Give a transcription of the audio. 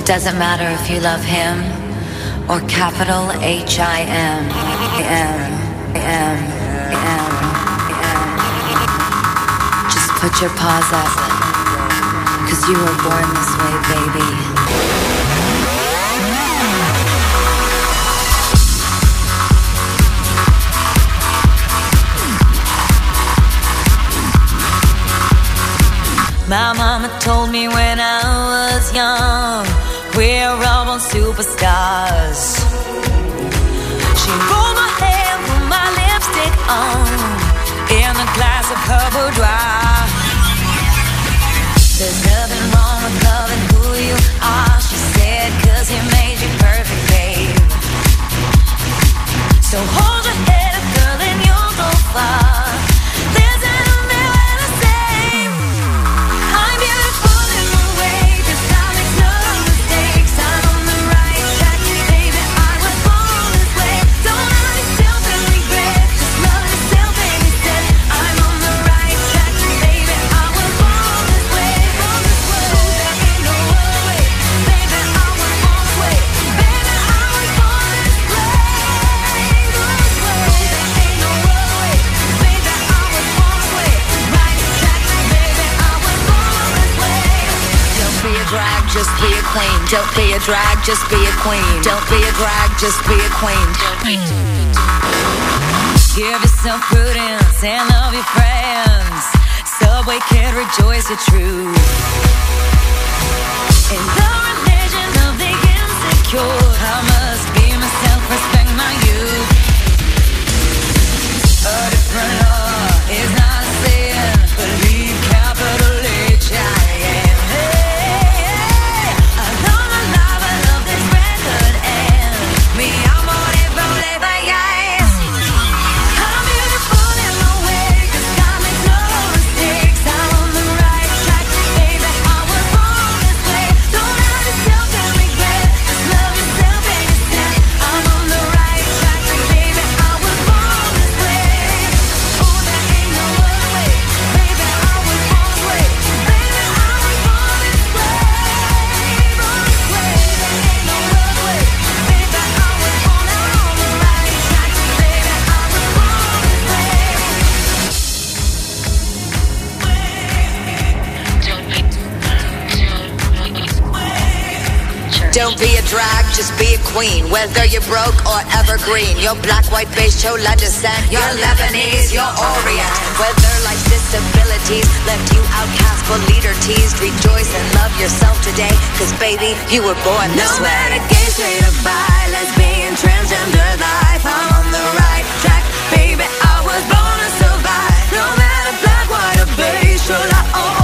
Doesn't matter if you love him or capital H-I-M. Just put your paws up, 'cause you were born this way, baby. My mama told me when I was young, we're all born superstars. She rolled my hair, put my lipstick on, in a glass of her boudoir. There's nothing wrong with loving who you are, she said, 'cause he made you perfect, babe. So hold your head up, girl, and you'll go far. Just be a queen. Don't be a drag, just be a queen. Don't be a drag, just be a queen. Give yourself prudence and love your friends. Subway kid, rejoice your truth. In the religion of the insecure, I must be myself, respect my youth. A different law is not a sin. Believe capital H-I-M. Don't be a drag, just be a queen. Whether you're broke or evergreen, you're black, white, beige, chola descent, you're Lebanese, you're Orient. Whether life's disabilities left you outcast but leader teased, rejoice and love yourself today, 'cause baby, you were born this way. No matter gay, straight or bi, lesbian, transgender life, I'm on the right track, baby, I was born to survive. No matter black, white or beige, chola or